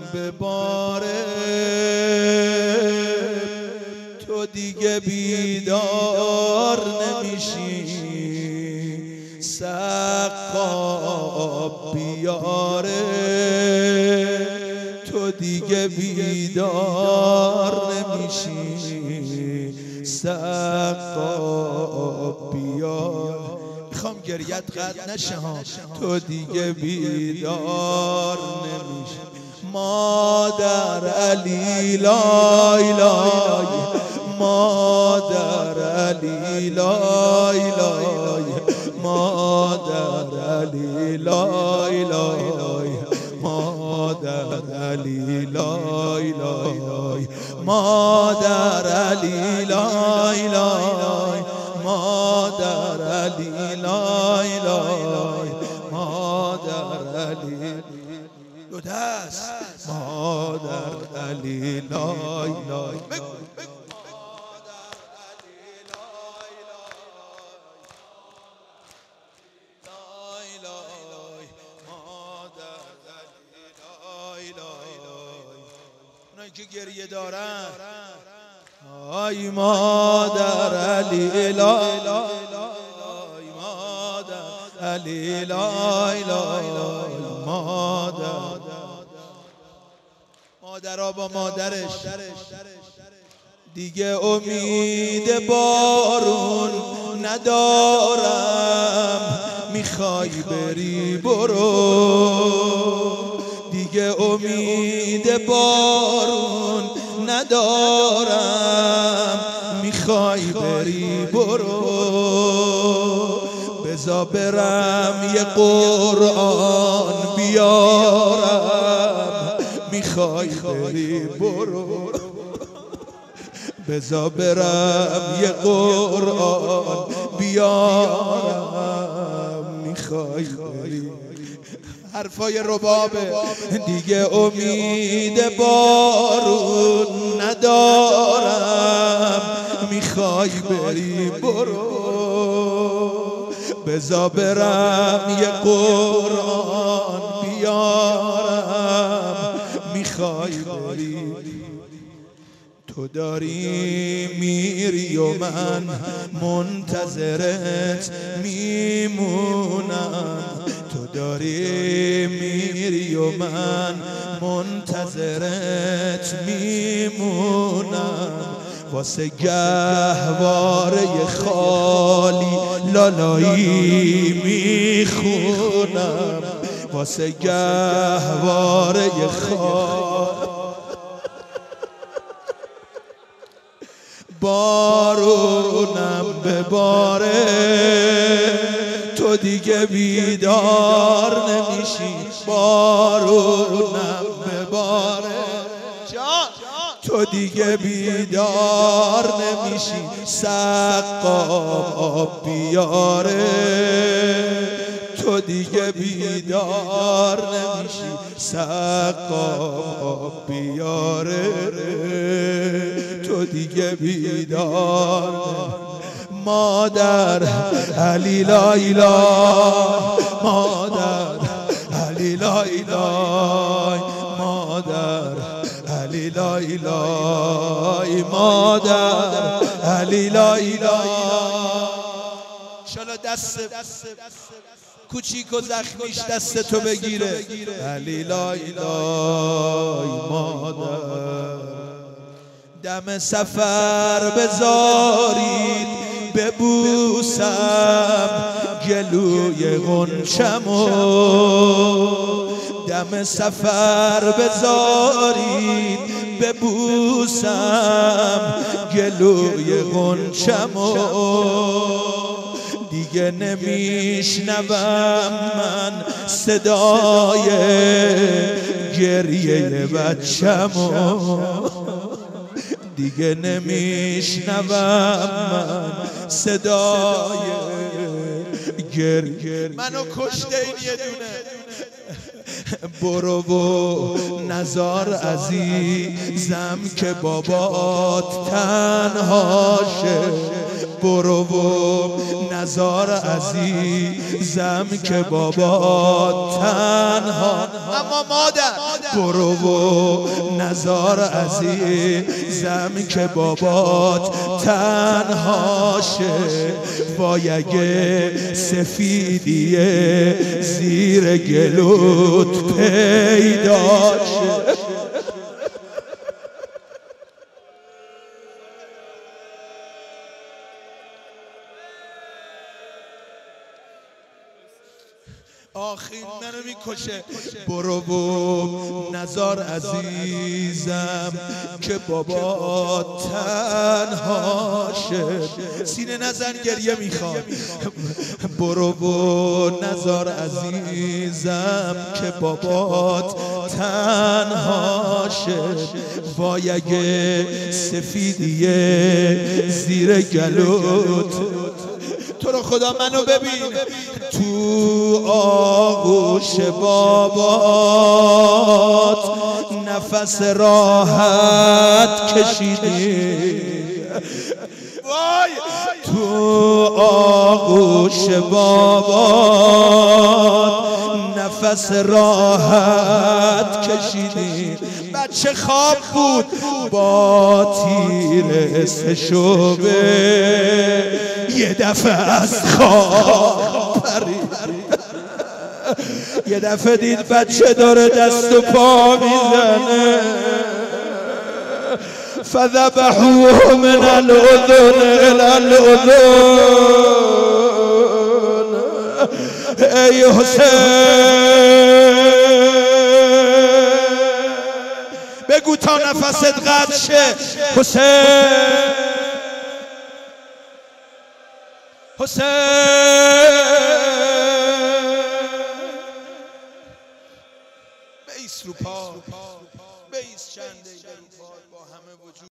بباره تو دیگه بیدار نمیشی، سقا بیاره تو دیگه بیدار نمیشی، سقا بیار. میخوام گریت قطع نشه ها، تو دیگه بیدار نمیشی. مادر علی لای لای، مادر علی لای لای، مادر علی لای لای، مادر علی لای لای، مادر علی لای لای، مادر علی لای لای، مادر علی دو دست، مادر علی لای لای. اونایی که گریه دارن، آی مادر علی لای لای، مادر علی لای لای، مادرها با مادرش دیگه امید بارون ندارم، میخوای بری برو، دیگه امید بارون ندارم، میخوای بری برو، بذار برم یه قرآن بیارم، میخوای بری برو، بذار برم یه قرآن بیارم، میخوای بری. حرفای ربابه دیگه امید بارون ندارم، میخوای بری برو، بذار برم یه قرآن بیارم، میخوای بری. تو داری میری و من منتظرت میمونم، تو داری میری و من منتظرت میمونم، واسه گهواره خالی لالایی میخونم، واسه گهواره خالی. بارونم بباره تو دیگه بیدار نمیشی، بارونم بباره تو دیگه بیدار نمیشی، سقا بیاره تو دیگه بیدار نمیشی، سقا بیاره تو دیگه بیدار. مادر علی لای لای، مادر علی لای لای، مادر علی لای لای، مادر علی لای لای. انشالله دست کوچیک و زخمیش دست تو بگیره. علی لای لای، مادر دم سفر بذارید ببوسم گلوی غنچمو، دم سفر بذارید ببوسم گلوی غنچمو، دیگه نمیشنوم من صدای گریه بچه‌مو، دیگه نمیشنوم من صدای گریه. منو کشته این یه دونه. برو و نزار عزیزم که بابات تنهاشه، برو و نزار عزیزم که بابا تنها. اما مادر برو و نزار عزیزم که بابات تنها شه. وای اگه سفیدیه زیر گلوت پیدا شه. آخین منو میکشه. برو و نزار عزیزم که بابا تنها شد. سینه نزن گریه میخواد. برو و نزار عزیزم که بابات تنها شد. وای اگه سفیدیه زیر گلوت. تو رو خدا منو ببین تو آغوش بابات نفس راحت کشیدی. وای تو آغوش بابات نفس راحت کشیدی. بچه خواب بود با تیر سشوبه یه دفعه از خواب پرید. یه دفعه دید بچه داره دست و پا میزنه. فذبحوه من الاذن الى الاذن. ای حسین بگو تا نفست قطع شه. حسین بیس رو پا، بیس چند دقیقه رو پا با همه وجود.